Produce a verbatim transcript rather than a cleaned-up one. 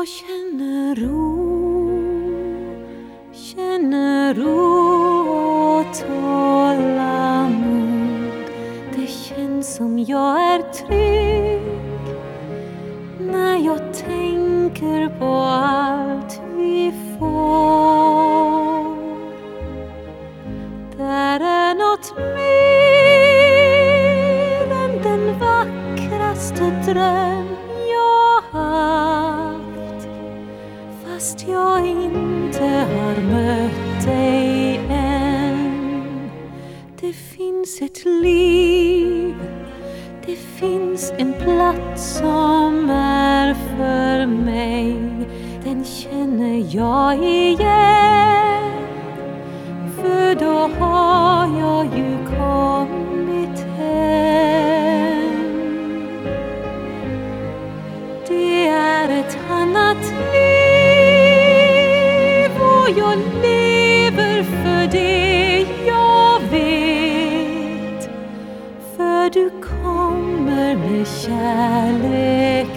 Jag känner ro, känner ro och tålamod. Det känns som jag är trygg när jag tänker på allt vi får. Där är något mer än den vackraste dröm jag haft. Fast jag inte har mött dig än. Det finns ett liv, det finns en plats som är för mig. Den känner jag igen, för då har jag ju kommit hem. Det är ett annat liv och jag lever för det jag vet. För du kommer med kärlek